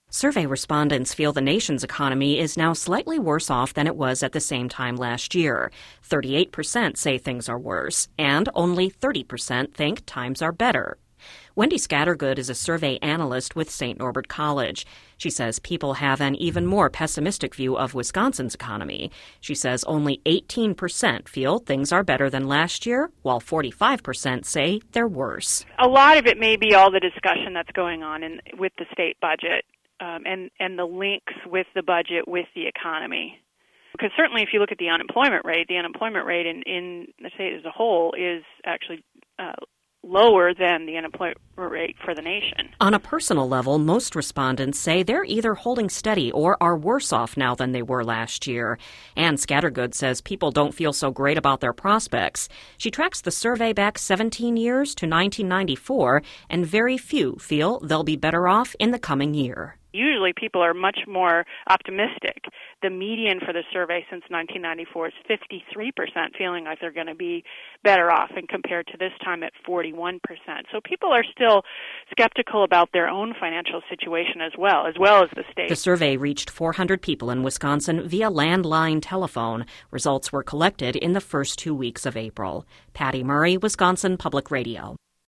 Survey respondents feel the nation's economy is now slightly worse off than it was at the same time last year. 38% say things are worse, and only 30% think times are better. Wendy Scattergood is a survey analyst with St. Norbert College. She says people have an even more pessimistic view of Wisconsin's economy. She says only 18% feel things are better than last year, while 45% say they're worse. A lot of it may be all the discussion that's going on with the state budget and the links with the budget with the economy. Because certainly if you look at the unemployment rate in the state as a whole is actually lower than the unemployment rate for the nation. On a personal level, most respondents say they're either holding steady or are worse off now than they were last year. Ann Scattergood says people don't feel so great about their prospects. She tracks the survey back 17 years to 1994, and very few feel they'll be better off in the coming year. Usually people are much more optimistic. The median for the survey since 1994 is 53% feeling like they're going to be better off, and compared to this time at 41%. So people are still skeptical about their own financial situation as well as the state. The survey reached 400 people in Wisconsin via landline telephone. Results were collected in the first 2 weeks of April. Patty Murray, Wisconsin Public Radio.